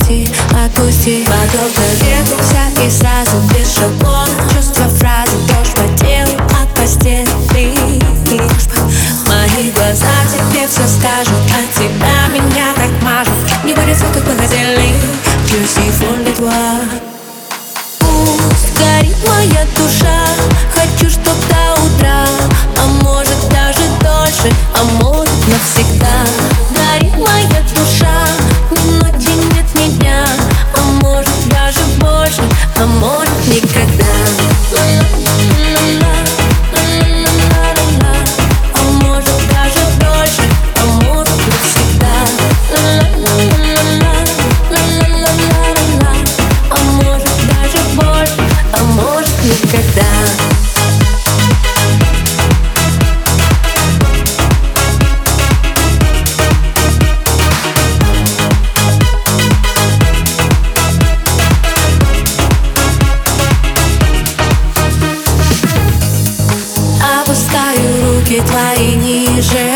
отпусти, отпусти. Подобно ветру вся и сразу без шаблона. Чувства, фразы, дрожь по телу от постели. Мои глаза тебе все скажут, от тебя меня так мажут. Не борется, как мы хотели. Je suis folle de toi. Пусть горит моя душа, хочу, чтоб до утра, а может даже дольше, а может навсегда. Горит моя душа, ни ночи нет ни дня, а может даже больше, а может никогда. А может даже дольше, а может навсегда. А может даже больше, а может никогда. Опускаю руки твои ниже.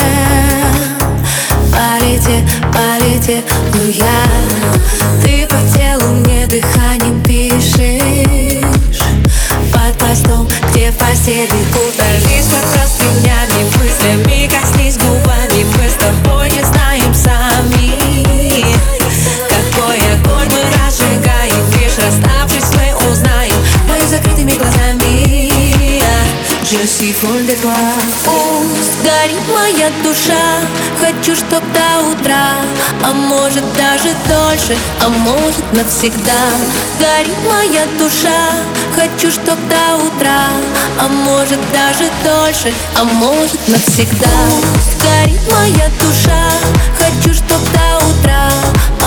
Полети, полети, ну я. Ты по телу мне дыханием пишешь. Под постом, где в постели кутались под простынями, мыслями коснись губами. Мы с тобой не знаем сами, какой огонь мы разжигаем. Лишь расставшись, мы узнаем моими закрытыми глазами. Je suis folle de toi. Пусть горит моя душа, хочу, чтоб до утра, а может даже дольше, а может навсегда. Горит моя душа, хочу, чтоб до утра, а может даже дольше, а может навсегда. Пусть горит моя душа, хочу, чтоб до утра,